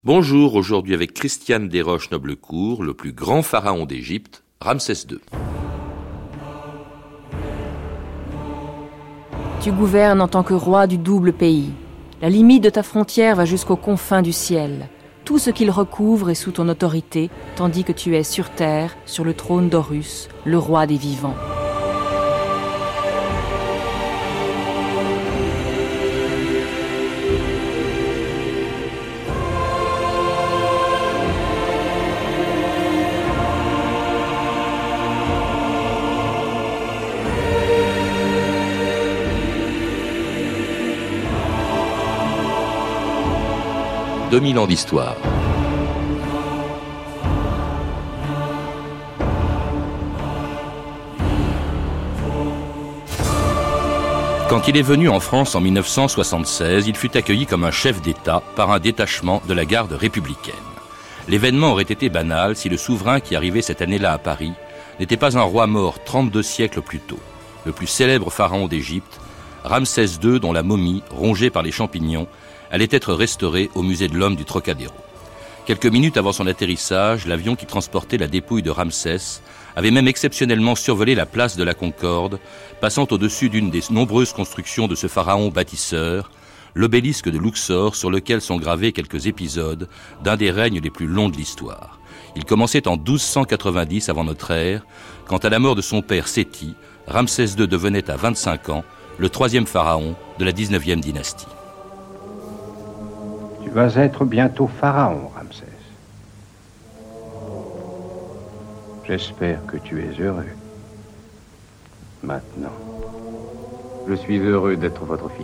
Bonjour, aujourd'hui avec Christiane Desroches-Noblecourt, le plus grand pharaon d'Égypte, Ramsès II. Tu gouvernes en tant que roi du double pays. La limite de ta frontière va jusqu'aux confins du ciel. Tout ce qu'il recouvre est sous ton autorité, tandis que tu es sur terre, sur le trône d'Horus, le roi des vivants. « 2000 ans d'histoire. Quand il est venu en France en 1976, il fut accueilli comme un chef d'État par un détachement de la garde républicaine. L'événement aurait été banal si le souverain qui arrivait cette année-là à Paris n'était pas un roi mort 32 siècles plus tôt, le plus célèbre pharaon d'Égypte, Ramsès II, dont la momie, rongée par les champignons, allait être restaurée au musée de l'homme du Trocadéro. Quelques minutes avant son atterrissage, l'avion qui transportait la dépouille de Ramsès avait même exceptionnellement survolé la place de la Concorde, passant au-dessus d'une des nombreuses constructions de ce pharaon bâtisseur, l'obélisque de Luxor, sur lequel sont gravés quelques épisodes d'un des règnes les plus longs de l'histoire. Il commençait en 1290 avant notre ère, quand à la mort de son père Séti, Ramsès II devenait à 25 ans le troisième pharaon de la 19e dynastie. Tu vas être bientôt pharaon, Ramsès. J'espère que tu es heureux. Maintenant. Je suis heureux d'être votre fils.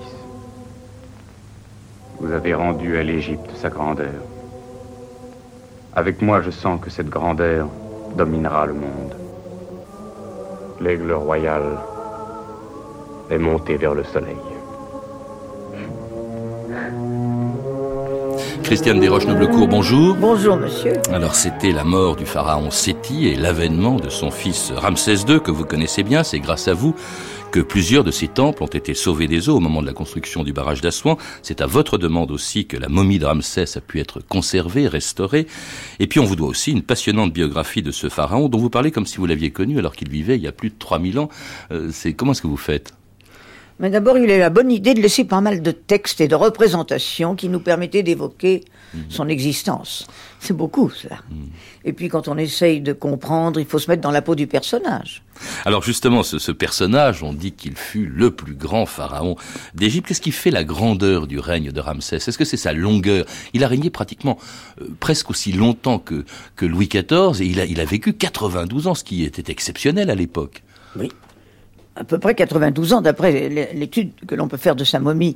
Vous avez rendu à l'Égypte sa grandeur. Avec moi, je sens que cette grandeur dominera le monde. L'aigle royal est monté vers le soleil. Christiane Desroches-Noblecourt, bonjour. Bonjour, monsieur. Alors, c'était la mort du pharaon Séti et l'avènement de son fils Ramsès II, que vous connaissez bien. C'est grâce à vous que plusieurs de ces temples ont été sauvés des eaux au moment de la construction du barrage d'Assouan. C'est à votre demande aussi que la momie de Ramsès a pu être conservée, restaurée. Et puis, on vous doit aussi une passionnante biographie de ce pharaon dont vous parlez comme si vous l'aviez connu alors qu'il vivait il y a plus de 3000 ans. Comment est-ce que vous faites ? Mais d'abord, il a eu la bonne idée de laisser pas mal de textes et de représentations qui nous permettaient d'évoquer son existence. C'est beaucoup, cela. Et puis, quand on essaye de comprendre, il faut se mettre dans la peau du personnage. Alors justement, ce personnage, on dit qu'il fut le plus grand pharaon d'Égypte. Qu'est-ce qui fait la grandeur du règne de Ramsès ? Est-ce que c'est sa longueur ? Il a régné pratiquement presque aussi longtemps que Louis XIV, et il a vécu 92 ans, ce qui était exceptionnel à l'époque. Oui. À peu près 92 ans, d'après l'étude que l'on peut faire de sa momie.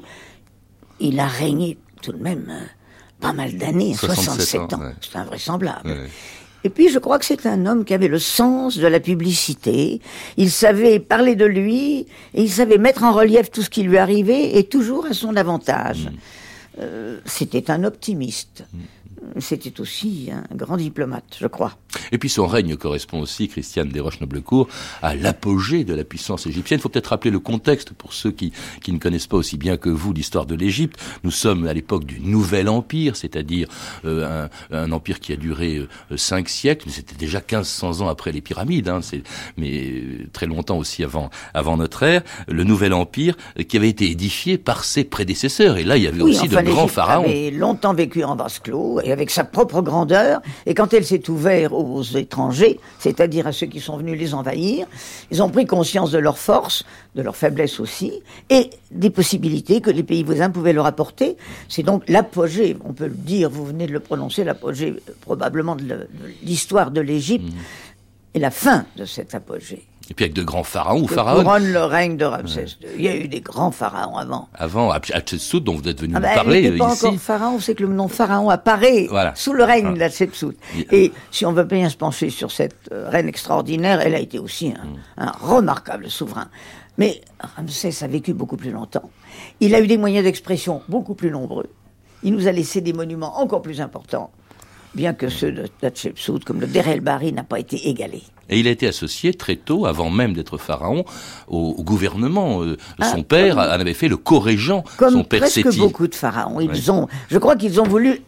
Il a régné tout de même pas mal d'années, 67 ans. Ouais. C'est invraisemblable. Ouais. Et puis, je crois que c'est un homme qui avait le sens de la publicité. Il savait parler de lui, et il savait mettre en relief tout ce qui lui arrivait, et toujours à son avantage. C'était un optimiste. C'était aussi un grand diplomate, je crois. Et puis son règne correspond aussi, Christiane Desroches-Noblecourt, à l'apogée de la puissance égyptienne. Il faut peut-être rappeler le contexte pour ceux qui ne connaissent pas aussi bien que vous l'histoire de l'Égypte. Nous sommes à l'époque du Nouvel Empire, c'est-à-dire un empire qui a duré 5 siècles, mais c'était déjà 1500 ans après les pyramides, mais très longtemps aussi avant notre ère. Le Nouvel Empire qui avait été édifié par ses prédécesseurs. Et là, il y avait aussi de grands pharaons. L'Égypte avait longtemps vécu en vase clos, et avec sa propre grandeur, et quand elle s'est ouverte aux étrangers, c'est-à-dire à ceux qui sont venus les envahir, ils ont pris conscience de leur force, de leur faiblesse aussi, et des possibilités que les pays voisins pouvaient leur apporter. C'est donc l'apogée, on peut le dire, vous venez de le prononcer, l'apogée probablement de l'histoire de l'Égypte, et la fin de cette apogée. Et puis avec de grands pharaons ou pharaons. Couronne le règne de Ramsès II. Il y a eu des grands pharaons avant. Avant, Hatshepsut, dont vous êtes venu nous parler ici. Il n'était pas encore pharaon, c'est que le nom pharaon apparaît sous le règne d'Hatshepsut. Et si on veut bien se pencher sur cette reine extraordinaire, elle a été aussi un remarquable souverain. Mais Ramsès a vécu beaucoup plus longtemps. Il a eu des moyens d'expression beaucoup plus nombreux. Il nous a laissé des monuments encore plus importants, bien que ceux d'Hatshepsut, comme le Deir el-Bahari, n'a pas été égalé. Et il a été associé très tôt, avant même d'être pharaon, au gouvernement. Son père en avait fait le co-régent, son père Séti. Comme presque beaucoup de pharaons. Je crois qu'ils ont voulu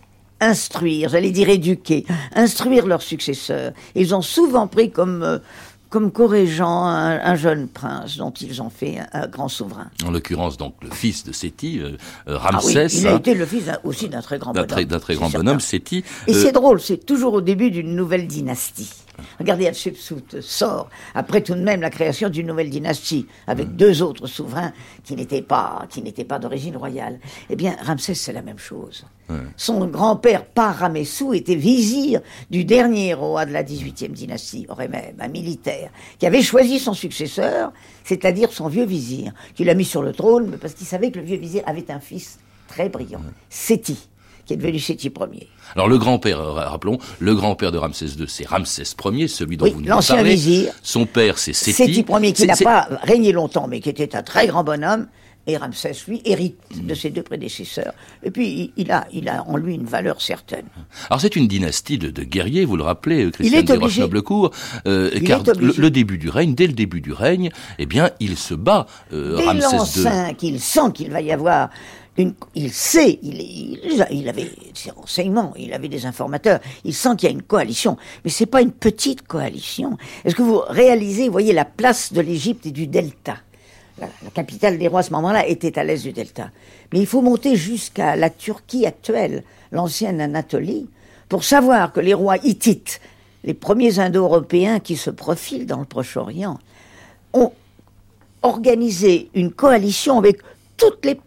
instruire, j'allais dire éduquer, instruire leurs successeurs. Ils ont souvent pris comme co-régent un jeune prince dont ils ont fait un grand souverain. En l'occurrence, donc, le fils de Séti, Ramsès. Il a été le fils aussi d'un très grand bonhomme. D'un très grand bonhomme, Séti. Et c'est drôle, c'est toujours au début d'une nouvelle dynastie. Regardez, Hatshepsut sort après tout de même la création d'une nouvelle dynastie avec deux autres souverains qui n'étaient pas d'origine royale. Eh bien, Ramsès, c'est la même chose. Son grand-père Paramessou était vizir du dernier roi de la 18e dynastie, Horemheb, un militaire, qui avait choisi son successeur, c'est-à-dire son vieux vizir, qui l'a mis sur le trône parce qu'il savait que le vieux vizir avait un fils très brillant, Séti, qui est devenu Séti Ier. Alors le grand-père, rappelons, le grand-père de Ramsès II, c'est Ramsès Ier, celui dont vous nous l'ancien parlez. Vizir. Son père, c'est Séti. Séti Ier, qui n'a pas régné longtemps, mais qui était un très grand bonhomme. Et Ramsès, lui, hérite de ses deux prédécesseurs. Et puis, il a en lui une valeur certaine. Alors, c'est une dynastie de guerriers, vous le rappelez, Christiane de Roche-Noblecourt, car le début du règne, dès le début du règne, eh bien, il se bat, Ramsès II. Il sent qu'il va y avoir il sait, il avait ses renseignements, il avait des informateurs, il sent qu'il y a une coalition, mais c'est pas une petite coalition. Est-ce que vous réalisez, vous voyez la place de l'Égypte et du delta? La capitale des rois à ce moment-là était à l'est du delta. Mais il faut monter jusqu'à la Turquie actuelle, l'ancienne Anatolie, pour savoir que les rois hittites, les premiers Indo-Européens qui se profilent dans le Proche-Orient, ont organisé une coalition avec toutes les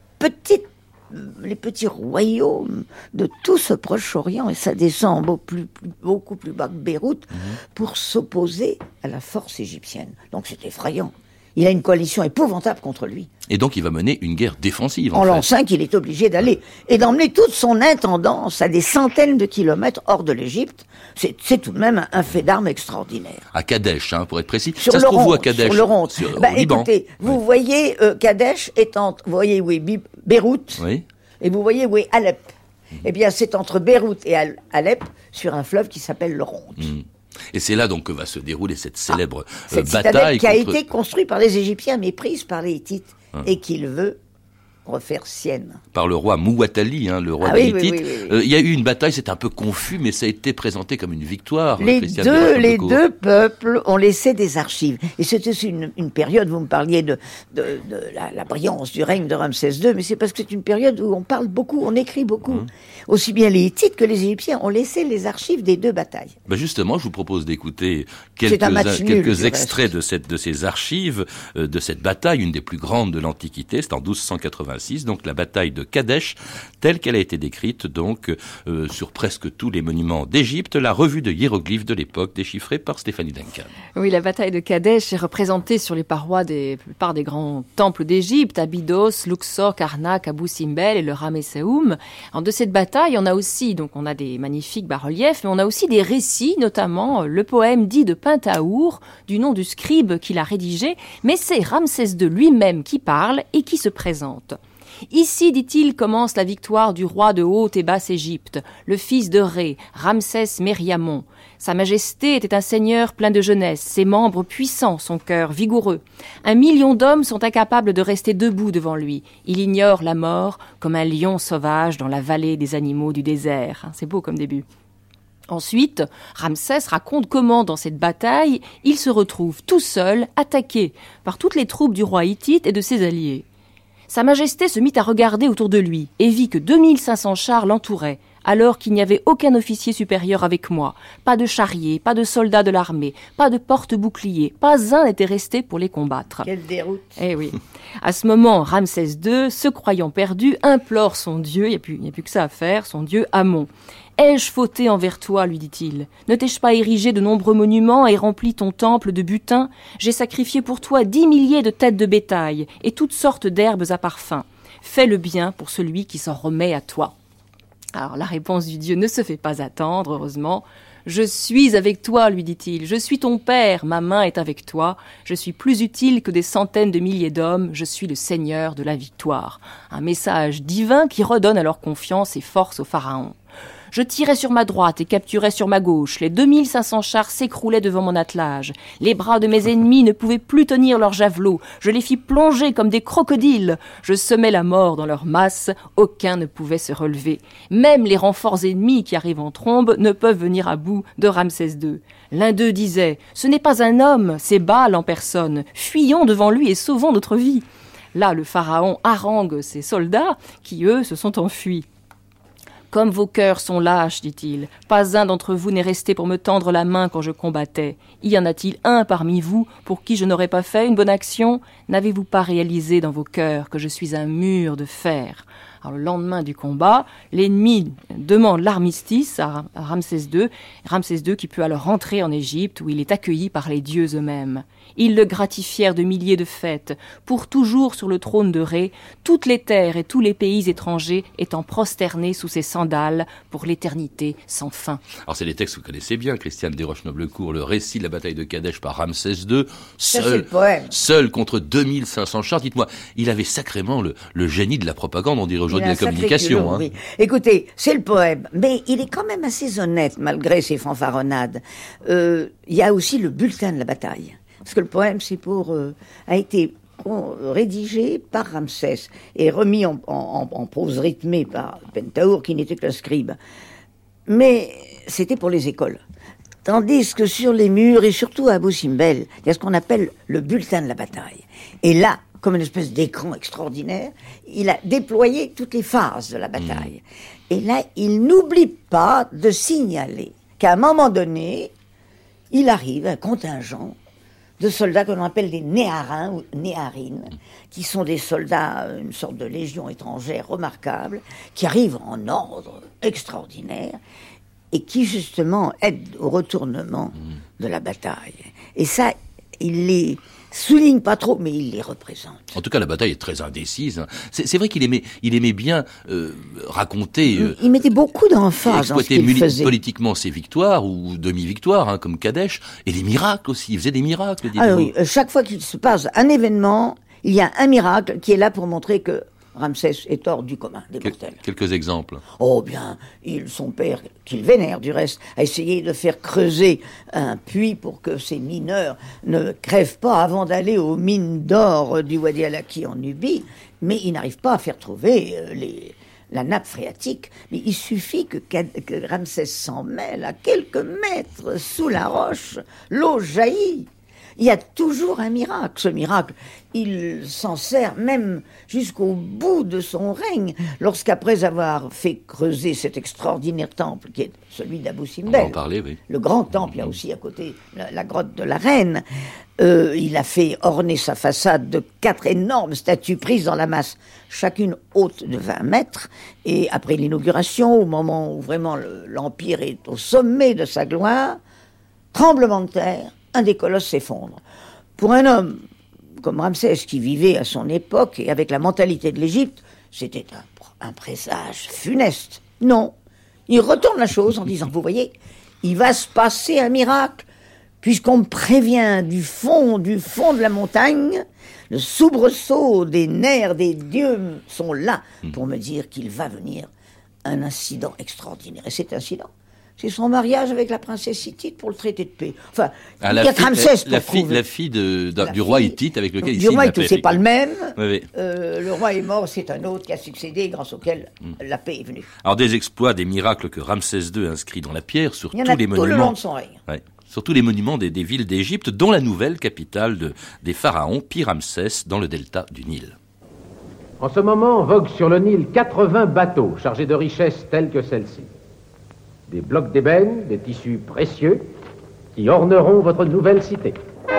petits royaumes de tout ce Proche-Orient, et ça descend beaucoup plus bas que Beyrouth, pour s'opposer à la force égyptienne. Donc c'est effrayant. Il a une coalition épouvantable contre lui. Et donc il va mener une guerre défensive, en l'an 5, il est obligé d'aller. Et d'emmener toute son intendance à des centaines de kilomètres hors de l'Égypte. C'est tout de même un fait d'armes extraordinaire. À Kadesh, pour être précis. Ça se trouve où à Kadesh? Sur le Rond. Au Liban. Écoutez, vous voyez Kadesh vous voyez où est Beyrouth. Oui. Et vous voyez où est Alep. Eh bien, c'est entre Beyrouth et Alep, sur un fleuve qui s'appelle le Rond. Et c'est là donc que va se dérouler cette célèbre bataille qui a été construite par les Égyptiens, mais prise par les Hittites, et qu'il veut refaire sienne. Par le roi Mouatali, le roi des Hittites. Il y a eu une bataille, c'est un peu confus, mais ça a été présenté comme une victoire. Les deux peuples ont laissé des archives. Et c'était une période, vous me parliez de la brillance du règne de Ramsès II, mais c'est parce que c'est une période où on parle beaucoup, on écrit beaucoup. Aussi bien les Hittites que les Égyptiens ont laissé les archives des deux batailles. Justement, je vous propose d'écouter quelques extraits de ces archives, de cette bataille, une des plus grandes de l'Antiquité, c'est en 1286, donc la bataille de Kadesh, telle qu'elle a été décrite donc sur presque tous les monuments d'Égypte, la revue de hiéroglyphes de l'époque déchiffrée par Stéphanie Duncan. Oui, la bataille de Kadesh est représentée sur les parois des plupart des grands temples d'Égypte, Abydos, Luxor, Karnak, Abou Simbel et le Ramesséum. De cette bataille, on a aussi, donc on a des magnifiques bas-reliefs, mais on a aussi des récits, notamment le poème dit de Pentahour, du nom du scribe qui l'a rédigé, mais c'est Ramsès II lui-même qui parle et qui se présente. Ici, dit-il, commence la victoire du roi de Haute et Basse Égypte, le fils de Ré, Ramsès Mériamon. Sa majesté était un seigneur plein de jeunesse, ses membres puissants, son cœur vigoureux. 1 million d'hommes sont incapables de rester debout devant lui. Il ignore la mort comme un lion sauvage dans la vallée des animaux du désert. C'est beau comme début. Ensuite, Ramsès raconte comment, dans cette bataille, il se retrouve tout seul, attaqué par toutes les troupes du roi hittite et de ses alliés. Sa majesté se mit à regarder autour de lui et vit que 2500 chars l'entouraient, alors qu'il n'y avait aucun officier supérieur avec moi. Pas de charriers, pas de soldats de l'armée, pas de porte-boucliers, pas un n'était resté pour les combattre. Quelle déroute! Eh oui. À ce moment, Ramsès II, se croyant perdu, implore son dieu, il n'y a plus que ça à faire, son dieu Amon. « Ai-je fauté envers toi, lui dit-il. Ne t'ai-je pas érigé de nombreux monuments et rempli ton temple de butin? J'ai sacrifié pour toi 10 milliers de têtes de bétail et toutes sortes d'herbes à parfum. Fais le bien pour celui qui s'en remet à toi. » Alors la réponse du dieu ne se fait pas attendre, heureusement. « Je suis avec toi, lui dit-il. Je suis ton père, ma main est avec toi. Je suis plus utile que des centaines de milliers d'hommes. Je suis le seigneur de la victoire. » Un message divin qui redonne alors confiance et force au pharaon. « Je tirais sur ma droite et capturais sur ma gauche. Les 2500 chars s'écroulaient devant mon attelage. Les bras de mes ennemis ne pouvaient plus tenir leurs javelots. Je les fis plonger comme des crocodiles. Je semais la mort dans leur masse. Aucun ne pouvait se relever. Même les renforts ennemis qui arrivent en trombe ne peuvent venir à bout de Ramsès II. L'un d'eux disait « Ce n'est pas un homme, c'est Baal en personne. Fuyons devant lui et sauvons notre vie. » Là, le pharaon harangue ses soldats qui, eux, se sont enfuis. « Comme vos cœurs sont lâches, dit-il, pas un d'entre vous n'est resté pour me tendre la main quand je combattais. Y en a-t-il un parmi vous pour qui je n'aurais pas fait une bonne action? N'avez-vous pas réalisé dans vos cœurs que je suis un mur de fer ?» Alors, le lendemain du combat, l'ennemi demande l'armistice à Ramsès II. Ramsès II qui peut alors rentrer en Égypte où il est accueilli par les dieux eux-mêmes. Ils le gratifièrent de milliers de fêtes. Pour toujours sur le trône de Ré, toutes les terres et tous les pays étrangers étant prosternés sous ses sandales pour l'éternité sans fin. Alors c'est des textes que vous connaissez bien, Christiane Desroches-Noblecourt, le récit de la bataille de Kadesh par Ramsès II, seul contre 2500 chars. Dites-moi, il avait sacrément le génie de la propagande, on dirait aujourd'hui de la communication. Culot, oui. Écoutez, c'est le poème, mais il est quand même assez honnête malgré ses fanfaronnades. Il y a aussi le bulletin de la bataille. Parce que le poème, a été rédigé par Ramsès et remis en prose rythmée par Pentaour, qui n'était qu'un scribe. Mais c'était pour les écoles. Tandis que sur les murs, et surtout à Abou Simbel, il y a ce qu'on appelle le bulletin de la bataille. Et là, comme une espèce d'écran extraordinaire, il a déployé toutes les phases de la bataille. Et là, il n'oublie pas de signaler qu'à un moment donné, il arrive un contingent de soldats que l'on appelle des néharins ou néharines, qui sont des soldats, une sorte de légion étrangère remarquable, qui arrivent en ordre extraordinaire et qui justement aident au retournement de la bataille. Et ça, il les souligne pas trop, mais il les représente. En tout cas, la bataille est très indécise. C'est vrai qu'il aimait bien raconter... il mettait beaucoup d'emphase dans ce qu'il faisait. Politiquement ses victoires, ou demi-victoires, comme Kadesh, et les miracles aussi. Il faisait des miracles, dites-vous. Ah oui, chaque fois qu'il se passe un événement, il y a un miracle qui est là pour montrer que Ramsès est hors du commun des mortels. Quelques exemples. Oh bien, son père, qu'il vénère du reste, a essayé de faire creuser un puits pour que ces mineurs ne crèvent pas avant d'aller aux mines d'or du Wadi al-Aki en Nubie, mais il n'arrive pas à faire trouver la nappe phréatique. Mais il suffit que Ramsès s'en mêle à quelques mètres sous la roche, l'eau jaillit. Il y a toujours un miracle. Ce miracle, il s'en sert même jusqu'au bout de son règne, lorsqu'après avoir fait creuser cet extraordinaire temple, qui est celui d'Abou Simbel, on va en parler, oui. Le grand temple, il y a aussi à côté la grotte de la Reine, il a fait orner sa façade de 4 énormes statues prises dans la masse, chacune haute de 20 mètres, et après l'inauguration, au moment où vraiment l'Empire est au sommet de sa gloire, tremblement de terre, un des colosses s'effondre. Pour un homme comme Ramsès, qui vivait à son époque et avec la mentalité de l'Égypte, c'était un présage funeste. Non, il retourne la chose en disant, vous voyez, il va se passer un miracle, puisqu'on me prévient du fond de la montagne, le soubresaut des nerfs des dieux sont là pour me dire qu'il va venir un incident extraordinaire. Et cet incident, c'est son mariage avec la princesse hittite pour le traité de paix. Enfin, il y a Ramsès pour prouver. La fille du roi hittite avec lequel il signe la paix. Du roi, c'est pas le même. Oui. Le roi est mort, c'est un autre qui a succédé, grâce auquel la paix est venue. Alors des exploits, des miracles que Ramsès II inscrit dans la pierre sur tous les monuments. Tout le long de son règne. Ouais. Sur tous les monuments des villes d'Égypte, dont la nouvelle capitale des pharaons, Pi-Ramsès, dans le delta du Nil. En ce moment, voguent sur le Nil 80 bateaux chargés de richesses telles que celle-ci. Des blocs d'ébène, des tissus précieux, qui orneront votre nouvelle cité.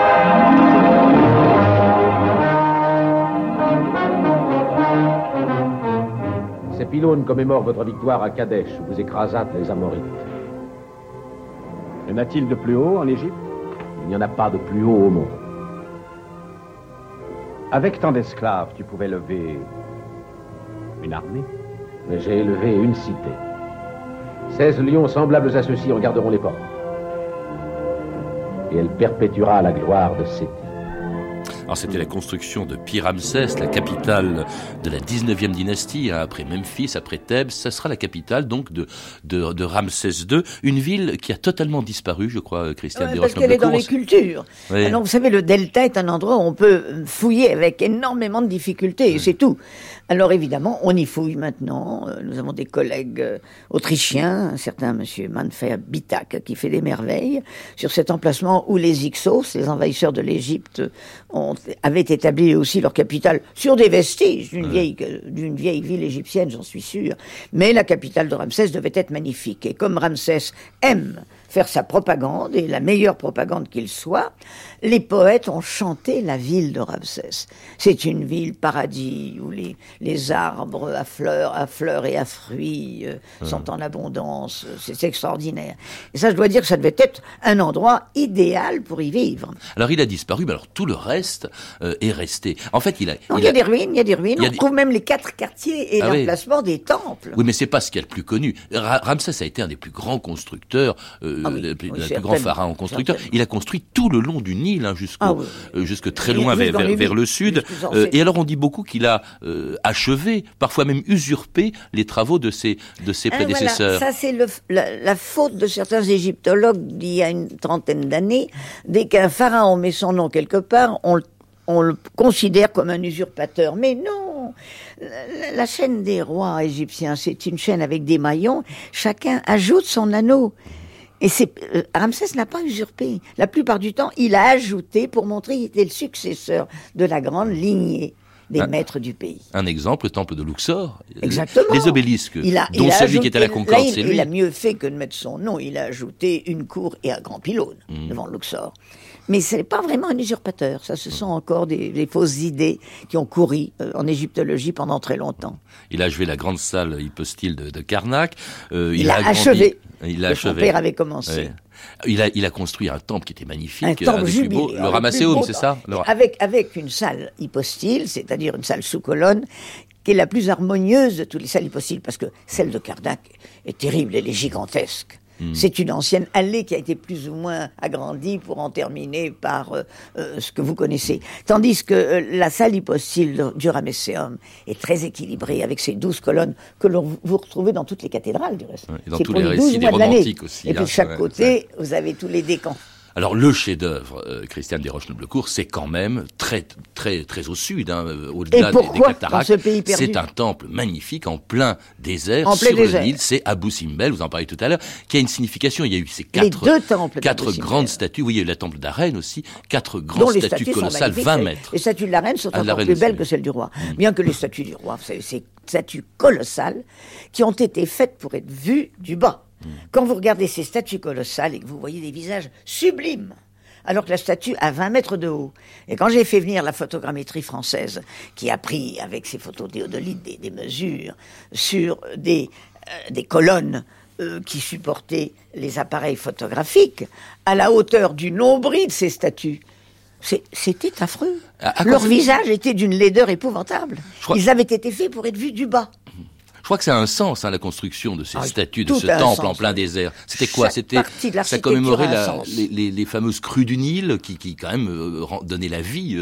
Ces pylônes commémorent votre victoire à Kadesh, où vous écrasâtes les Amorites. Y en a-t-il de plus haut en Égypte? Il n'y en a pas de plus haut au monde. Avec tant d'esclaves, tu pouvais lever une armée? Mais j'ai élevé une cité. 16 lions semblables à ceux-ci en garderont les portes. Et elle perpétuera la gloire de Séti. Alors c'était la construction de Pi-Ramsès, la capitale de la 19e dynastie, après Memphis, après Thèbes. Ça sera la capitale donc de Ramsès II, une ville qui a totalement disparu, je crois, Christiane Desroches. Parce qu'elle est dans les cultures. Oui. Alors, vous savez, le delta est un endroit où on peut fouiller avec énormément de difficultés, et c'est tout. Alors évidemment, on y fouille maintenant. Nous avons des collègues autrichiens, un certain monsieur Manfred Bitak, qui fait des merveilles sur cet emplacement où les Hyksos, les envahisseurs de l'Égypte, avaient établi aussi leur capitale sur des vestiges d'une vieille ville égyptienne, j'en suis sûr. Mais la capitale de Ramsès devait être magnifique. Et comme Ramsès aime faire sa propagande, et la meilleure propagande qu'il soit, les poètes ont chanté la ville de Ramsès. C'est une ville paradis où les arbres à fleurs et à fruits sont en abondance. C'est extraordinaire. Et ça, je dois dire que ça devait être un endroit idéal pour y vivre. Alors il a disparu, mais alors tout le reste est resté. En fait, il y a des ruines. On trouve même les 4 quartiers et l'emplacement des temples. Oui, mais c'est pas ce qu'il y a le plus connu. Ramsès a été un des plus grands constructeurs, le plus grand pharaon constructeur. Il a construit tout le long du Nil, jusque très loin vers le sud. Et alors on dit beaucoup qu'il a achevé, parfois même usurpé les travaux de ses prédécesseurs. Voilà. Ça c'est la faute de certains égyptologues d'il y a une trentaine d'années. Dès qu'un pharaon met son nom quelque part, on le considère comme un usurpateur. Mais non, la chaîne des rois égyptiens, c'est une chaîne avec des maillons. Chacun ajoute son anneau. Et Ramsès n'a pas usurpé. La plupart du temps, il a ajouté pour montrer qu'il était le successeur de la grande lignée des maîtres du pays. Un exemple, le temple de Luxor. Exactement. Les obélisques, dont celui qui est à la Concorde, c'est lui. Il a mieux fait que de mettre son nom. Il a ajouté une cour et un grand pylône devant Luxor. Mais ce n'est pas vraiment un usurpateur. Ça, ce sont encore des fausses idées qui ont couru en égyptologie pendant très longtemps. Il a achevé la grande salle hypostyle de Karnak. Il a achevé. Son père avait commencé. Ouais. Il a construit un temple qui était magnifique, un temple des plus beaux, le Ramesséum, c'est ça? Avec une salle hypostyle, c'est-à-dire une salle sous colonne, qui est la plus harmonieuse de toutes les salles hypostyles, parce que celle de Karnak est terrible, elle est gigantesque. C'est une ancienne allée qui a été plus ou moins agrandie pour en terminer par ce que vous connaissez. Tandis que la salle hypostyle du Ramesséum est très équilibrée, avec ses 12 colonnes que vous retrouvez dans toutes les cathédrales, du reste. Et dans tous les récits des romantiques aussi. Et puis de chaque côté, vous avez tous les décans. Alors le chef-d'œuvre, Christiane Desroches-Noblecourt, c'est quand même très au sud, au-delà des cataractes. C'est un temple magnifique en plein désert sur le Nil. C'est Abou Simbel, vous en parlez tout à l'heure, qui a une signification. Il y a eu ces quatre grandes statues. Oui, il y a eu la temple de la reine aussi, 4 grandes statues colossales, 20 mètres. Les statues de la reine sont encore plus belles que celles du roi. Bien que les statues du roi, c'est ces statues colossales qui ont été faites pour être vues du bas. Quand vous regardez ces statues colossales et que vous voyez des visages sublimes, alors que la statue a 20 mètres de haut. Et quand j'ai fait venir la photogrammétrie française, qui a pris avec ses photos théodolites des mesures sur des colonnes qui supportaient les appareils photographiques, à la hauteur du nombril de ces statues, c'était affreux. Leur visage était d'une laideur épouvantable. Ils avaient été faits pour être vus du bas. Je crois que ça a un sens, la construction de ces statues, de ce temple en plein désert. C'était quoi? Ça commémorait les fameuses crues du Nil qui quand même donnaient la vie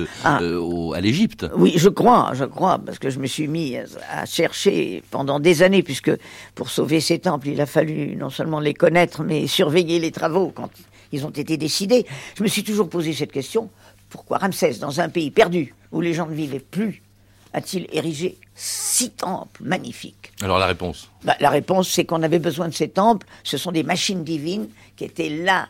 à l'Égypte. Oui, je crois, parce que je me suis mis à chercher pendant des années, puisque pour sauver ces temples, il a fallu non seulement les connaître, mais surveiller les travaux quand ils ont été décidés. Je me suis toujours posé cette question: pourquoi Ramsès, dans un pays perdu, où les gens ne vivaient plus, a-t-il érigé 6 temples magnifiques? Alors la réponse? La réponse, c'est qu'on avait besoin de ces temples. Ce sont des machines divines qui étaient là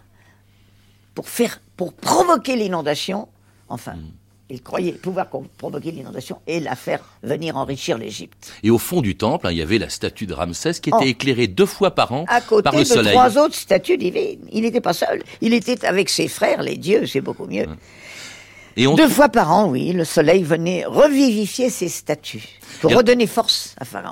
pour provoquer l'inondation. Enfin, il croyait pouvoir provoquer l'inondation et la faire venir enrichir l'Égypte. Et au fond du temple, il y avait la statue de Ramsès qui était éclairée 2 fois par an par le soleil. À côté de 3 autres statues divines. Il n'était pas seul. Il était avec ses frères, les dieux, c'est beaucoup mieux. Et 2 fois par an, oui, le soleil venait revivifier ces statues pour redonner force à Pharaon.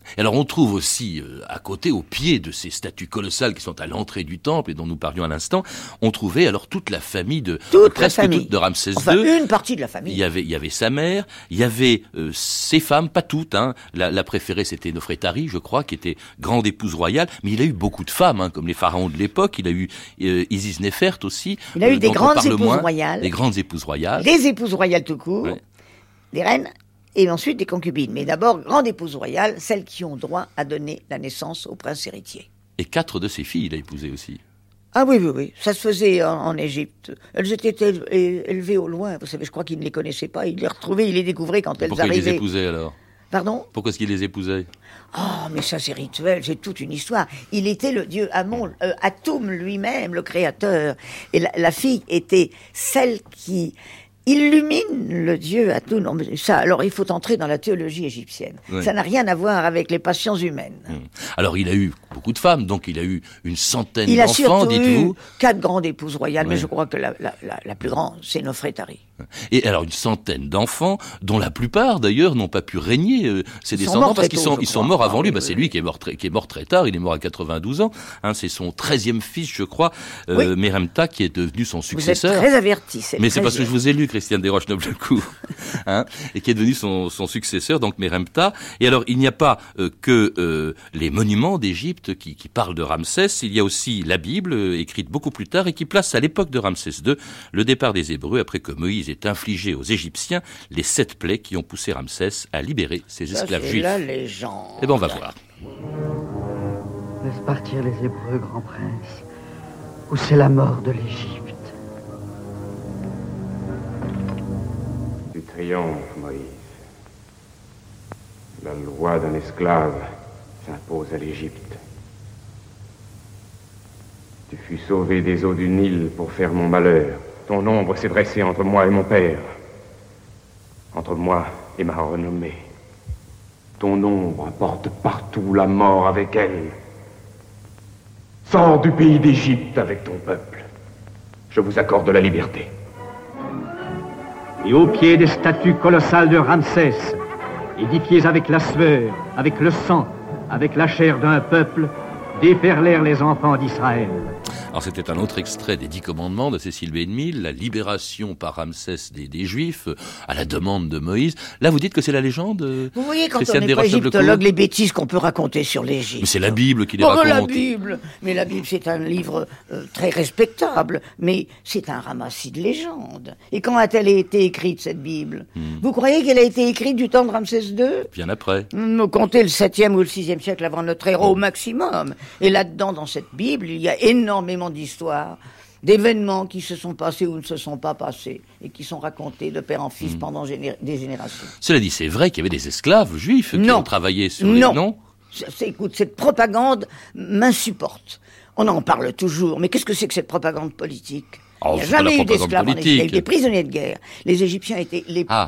Et alors on trouve aussi à côté, au pied de ces statues colossales qui sont à l'entrée du temple et dont nous parlions à l'instant, on trouvait alors toute la famille de Ramsès II. Enfin, une partie de la famille. Il y avait sa mère, il y avait ses femmes, pas toutes. Hein. La préférée c'était Nofrétari, je crois, qui était grande épouse royale. Mais il a eu beaucoup de femmes, hein, comme les pharaons de l'époque. Il a eu Isis Néfert aussi. Il a eu des grandes épouses royales. Des grandes épouses royales. Des épouses royales tout court. Ouais. Des reines. Et ensuite des concubines. Mais d'abord, grande épouse royale, celles qui ont droit à donner la naissance au prince héritier. Et 4 de ses filles, il a épousé aussi. Ah oui. Ça se faisait en Égypte. Elles étaient élevées au loin. Vous savez, je crois qu'il ne les connaissait pas. Il les retrouvait, il les découvrait quand elles arrivaient. Pourquoi il les épousait alors ? Pardon ? Pourquoi est-ce qu'il les épousait ? Oh, mais ça c'est rituel, c'est toute une histoire. Il était le dieu Atum lui-même, le créateur. Et la fille était celle qui illumine le dieu Atum. Ça, alors il faut entrer dans la théologie égyptienne. Oui. Ça n'a rien à voir avec les passions humaines. Alors il a eu beaucoup de femmes, donc il a eu une centaine d'enfants, dites-vous. Il a surtout eu 4 grandes épouses royales, mais je crois que la plus grande, c'est Nofrétari. Et alors une centaine d'enfants, dont la plupart d'ailleurs n'ont pas pu régner ses descendants parce qu'ils sont morts avant lui. C'est lui qui est mort très tard, il est mort à 92 ans. Hein, c'est son 13e fils, je crois, Meremta, qui est devenu son successeur. Vous êtes très averti. Mais c'est parce que je vous ai lu, Christiane Desroches-Noblecourt, hein, et qui est devenu son successeur, donc Meremta. Et alors, il n'y a pas que les monuments d'Égypte qui parlent de Ramsès, il y a aussi la Bible, écrite beaucoup plus tard, et qui place à l'époque de Ramsès II le départ des Hébreux après que Moïse ait infligé aux Égyptiens les 7 plaies qui ont poussé Ramsès à libérer ses esclaves juifs. La légende. Eh bien, on va voir. Laisse partir les Hébreux, grand prince, ou c'est la mort de l'Égypte. Triomphe, Moïse. La loi d'un esclave s'impose à l'Égypte. Tu fus sauvé des eaux du Nil pour faire mon malheur. Ton ombre s'est dressée entre moi et mon père, entre moi et ma renommée. Ton ombre porte partout la mort avec elle. Sors du pays d'Égypte avec ton peuple. Je vous accorde la liberté. Et au pied des statues colossales de Ramsès, édifiées avec la sueur, avec le sang, avec la chair d'un peuple, déferlèrent les enfants d'Israël. Alors c'était un autre extrait des 10 commandements de Cécile Béneville, la libération par Ramsès des Juifs, à la demande de Moïse. Là vous dites que c'est la légende. Vous voyez, quand on n'est pas égyptologue, les bêtises qu'on peut raconter sur l'Égypte. Mais c'est la Bible qui les raconte. La Bible. Mais la Bible, c'est un livre très respectable, mais c'est un ramassis de légendes. Et quand a-t-elle été écrite, cette Bible Vous croyez qu'elle a été écrite du temps de Ramsès II ? Bien après. Comptez le 7e ou le 6e siècle avant notre ère au maximum. Et là-dedans, dans cette Bible, il y a énormément d'histoires, d'événements qui se sont passés ou ne se sont pas passés et qui sont racontés de père en fils pendant des générations. Cela dit, c'est vrai qu'il y avait des esclaves juifs qui ont travaillé sur les... Non. Écoute, cette propagande m'insupporte. On en parle toujours, mais qu'est-ce que c'est que cette propagande politique ? Il n'y a jamais eu d'esclaves en Égypte, il y a eu des prisonniers de guerre. Les Égyptiens étaient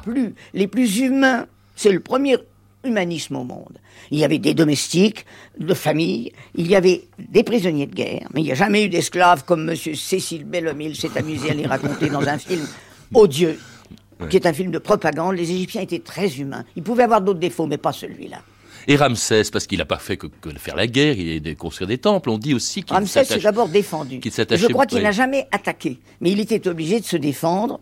les plus humains. C'est le premier humanisme au monde. Il y avait des domestiques, de famille, il y avait des prisonniers de guerre, mais il n'y a jamais eu d'esclaves comme monsieur Cécile Bellomille s'est amusé à les raconter dans un film odieux, qui est un film de propagande. Les Égyptiens étaient très humains. Ils pouvaient avoir d'autres défauts, mais pas celui-là. Et Ramsès, parce qu'il n'a pas fait que faire la guerre, il a construit des temples, on dit aussi qu'il Ramsès s'est d'abord défendu. Je crois qu'il n'a jamais attaqué, mais il était obligé de se défendre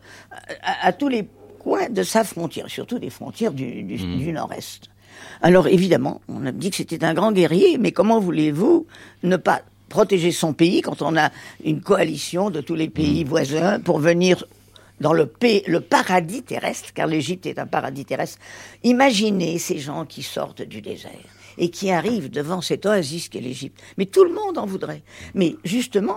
à tous les coins de sa frontière, surtout des frontières du nord-est. Alors évidemment, on a dit que c'était un grand guerrier, mais comment voulez-vous ne pas protéger son pays quand on a une coalition de tous les pays voisins pour venir dans le paradis terrestre, car l'Égypte est un paradis terrestre. Imaginez ces gens qui sortent du désert et qui arrivent devant cette oasis qu'est l'Égypte. Mais tout le monde en voudrait. Mais justement,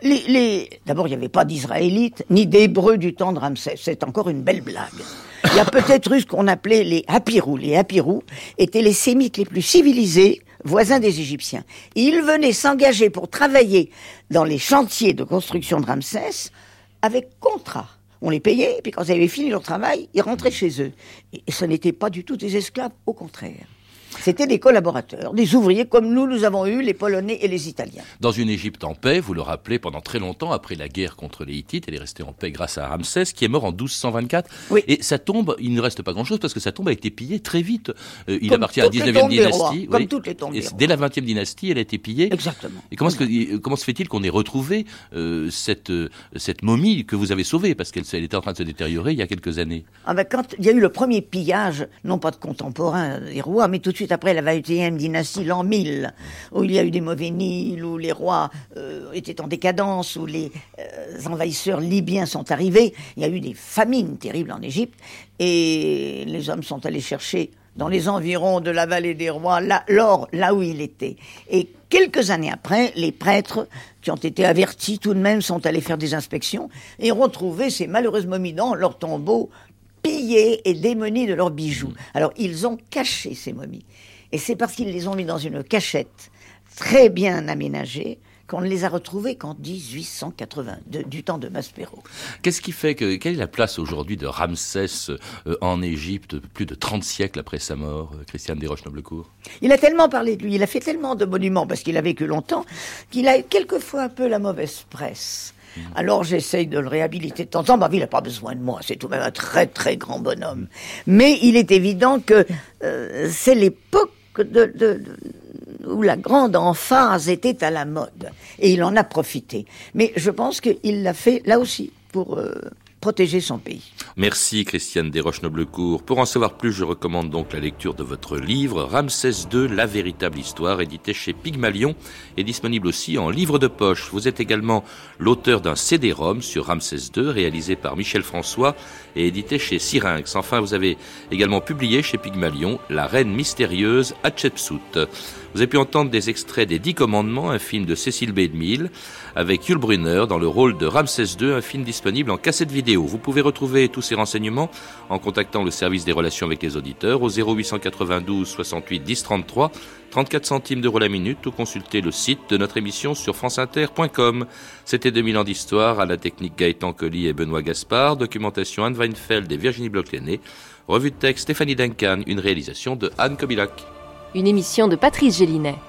d'abord, il n'y avait pas d'Israélites, ni d'Hébreux du temps de Ramsès. C'est encore une belle blague. Il y a peut-être eu ce qu'on appelait les Hapirous. Les Hapirous étaient les Sémites les plus civilisés, voisins des Égyptiens. Et ils venaient s'engager pour travailler dans les chantiers de construction de Ramsès avec contrat. On les payait, et puis quand ils avaient fini leur travail, ils rentraient chez eux. Et ce n'étaient pas du tout des esclaves, au contraire. C'était des collaborateurs, des ouvriers comme nous avons eu les Polonais et les Italiens. Dans une Égypte en paix, vous le rappelez, pendant très longtemps, après la guerre contre les Hittites, elle est restée en paix grâce à Ramsès, qui est mort en 1224. Oui. Et sa tombe, il ne reste pas grand-chose, parce que sa tombe a été pillée très vite. Il appartient à la 19e dynastie. Comme toutes les tombes. Dès la 20e dynastie, elle a été pillée. Exactement. Et comment se fait-il qu'on ait retrouvé cette momie que vous avez sauvée, parce qu'elle était en train de se détériorer il y a quelques années? Quand il y a eu le premier pillage, non pas de contemporains des rois, mais tout de suite après la 21e dynastie, l'an 1000, où il y a eu des mauvais Nils, où les rois étaient en décadence, où les envahisseurs libyens sont arrivés, il y a eu des famines terribles en Égypte, et les hommes sont allés chercher dans les environs de la vallée des rois l'or là où il était. Et quelques années après, les prêtres, qui ont été avertis tout de même, sont allés faire des inspections et ont retrouvé ces malheureuses momies dans leurs tombeaux, pillées et démunies de leurs bijoux. Alors ils ont caché ces momies. Et c'est parce qu'ils les ont mis dans une cachette très bien aménagée qu'on ne les a retrouvés qu'en 1882, du temps de Maspero. Qu'est-ce qui fait quelle est la place aujourd'hui de Ramsès en Égypte, plus de 30 siècles après sa mort, Christiane Desroches-Noblecourt? Il a tellement parlé de lui, il a fait tellement de monuments, parce qu'il a vécu longtemps, qu'il a quelquefois un peu la mauvaise presse. Alors j'essaye de le réhabiliter de temps en temps. Ma vie, il n'a pas besoin de moi, c'est tout de même un très très grand bonhomme. Mais il est évident que c'est l'époque où la grande emphase était à la mode. Et il en a profité. Mais je pense qu'il l'a fait, là aussi, pour protéger son pays. Merci Christiane Desroches-Noblecourt. Pour en savoir plus, je recommande donc la lecture de votre livre Ramsès II, la véritable histoire, édité chez Pygmalion et disponible aussi en livre de poche. Vous êtes également l'auteur d'un CD-ROM sur Ramsès II, réalisé par Michel François et édité chez Syrinx. Enfin, vous avez également publié chez Pygmalion La reine mystérieuse Hatshepsut. Vous avez pu entendre des extraits des 10 commandements, un film de Cécile B. DeMille, avec Yul Brynner dans le rôle de Ramsès II, un film disponible en cassette vidéo. Vous pouvez retrouver tous ces renseignements en contactant le service des relations avec les auditeurs au 0892 68 10 33, 34 centimes d'euros la minute, ou consulter le site de notre émission sur franceinter.com. C'était 2000 ans d'histoire, à la technique Gaëtan Colli et Benoît Gaspard, documentation Anne Weinfeld et Virginie Bloch-Lenné, revue de texte Stéphanie Duncan, une réalisation de Anne Kobilac. Une émission de Patrice Gélinet.